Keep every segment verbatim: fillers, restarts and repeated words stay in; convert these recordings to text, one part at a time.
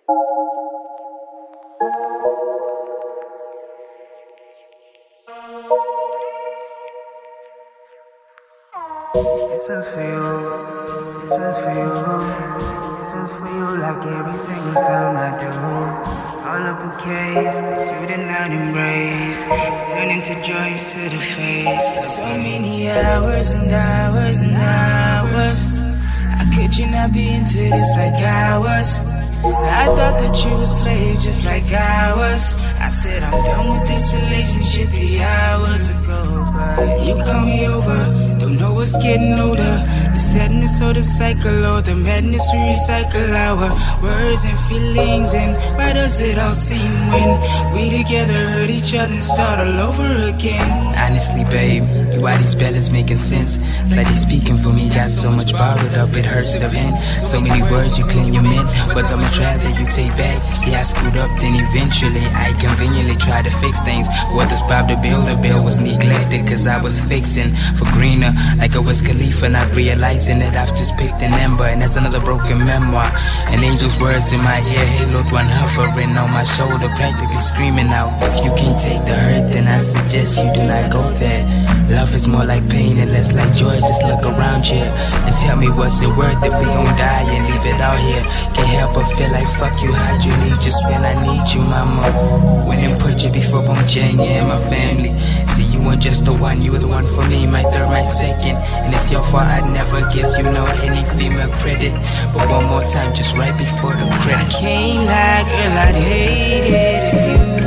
This one's for you, this one's for you, this one's for you like every single song I do. All up bouquets, you did not embrace, turn into joys to the face. For so many hours and hours and hours, how could you not be into this like I was? I thought that you were a slave just like I was. I said I'm done with this relationship three hours ago, but you call me over, don't know what's getting older. The sadness or the cycle or the madness we recycle our words and feelings. And why does it all seem when we together hurt each other and start all over again? Honestly, babe, why these ballads making sense? It's like they speaking for me, got so much bottled up, it hurts to vent. So many words you claim you meant, but I'm a try that you take back. See, I screwed up, then eventually I conveniently tried to fix things. What the Bob the bill, the bill was neglected, cause I was fixing for greener, like I was Khalifa, not realizing that I've just picked an ember, and that's another broken memoir. An angel's words in my ear, haloed one hovering on my shoulder, practically screaming out, if you can't take the hurt, then I suggest you do not go there. Love is more like pain and less like joy. Just look around here and tell me what's it worth if we gon' die and leave it out here. Can't help but feel like fuck you, how'd you leave just when I need you, mama? When and put you before I'm Jen, yeah, and my family. See, you weren't just the one, you were the one for me, my third, my second. And it's your fault, I'd never give you no any female credit. But one more time, just right before the credits. I can't lie, girl, I'd hate it if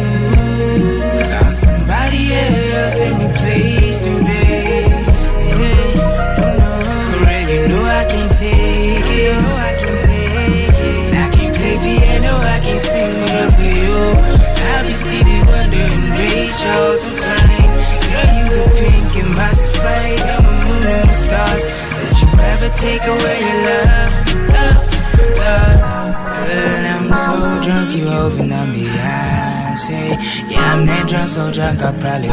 you found somebody else and replaced me, babe. Yeah, no, for real, you know I can't take it. You know I can't take it. I can't play piano, I can't sing enough for you. I'll be Stevie Wonder and Ray Charles, I'm flying. Girl, you the pink in my sprite, I'm a moon and the stars. Let you ever take away your love, love, love. Girl, I'm so drunk, you hoping I'm Beyonce. Yeah, I'm that drunk, so drunk I probably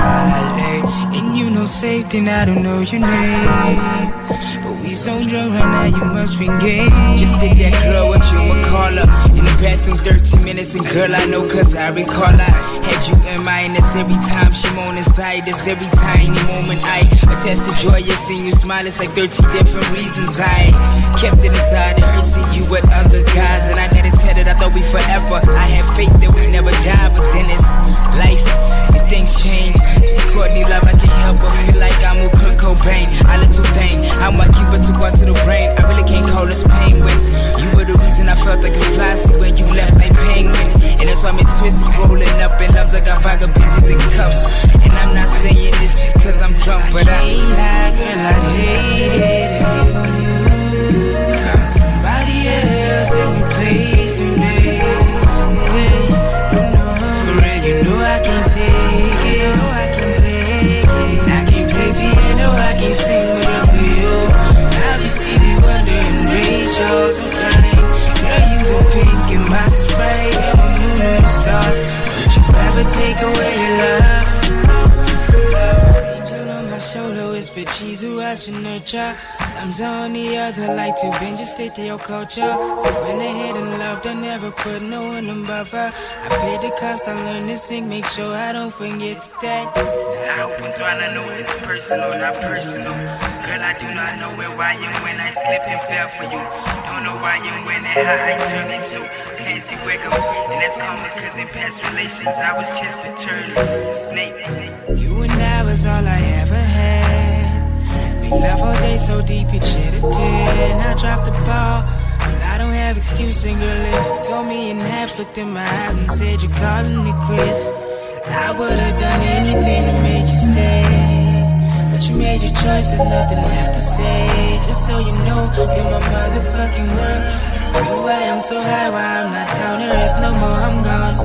parlay. And you know safety, and I don't know your name, but we so drunk right now, you must be gay. Just hit that girl, what you would call her, in the bathroom thirteen minutes, and girl I know cause I recall I had you in mind. It's every time she moan inside, it's every tiny moment I attest to joyous, seeing you smile, it's like thirteen different reasons I kept it inside of her, see you with other guys, and I never tell it, I thought we forever. I had faith that we never die, but then it's life and things change. See Courtney Love, I can't help but feel like I'm with Kurt Cobain. I little thing, I'm a Cuba took one to the brain. I really can't call this pain when you were the reason I felt like a fly. See when you left like penguin, and that's why I'm in twisty, rolling up in lumps. I got vodka binges and cuffs, and I'm not saying this just cause I'm drunk, but I can't lie, girl, I'd hate it if you found somebody else and replaced me, babe. You know I can't take it, you know I can't take it. I can't play piano, I can't sing enough for you. I'll be Stevie Wonder and Ray Charles, I'm flying. Girl, you the pink in my sprite, I'm a moon and the stars. Would you ever take away your love? Angel on my shoulder, whisper cheese, who I should nurture. I'm on the other, like to bend, just stay to your culture. So went ahead and loved, I never put no one above her. I paid the cost, I learned to sing, make sure I don't forget that. I hope I'm trying to know it's personal, not personal. Girl, I do not know where, why, and when I slipped and fell for you. Don't know why and when and how I turned into Pansy Wickham. And that's common cause in past relations I was just a turtle, snake. You and I was all I ever had. Make love all day so deep it shed a tear. And I dropped the ball, I don't have excuse. And girl, it told me in half, looked in my eyes and said you're calling it quits. I would've done anything to make you stay, but you made your choice, there's nothing left to say. Just so you know, you're my motherfucking world. You, I am so high, why I'm not down to earth no more, I'm gone.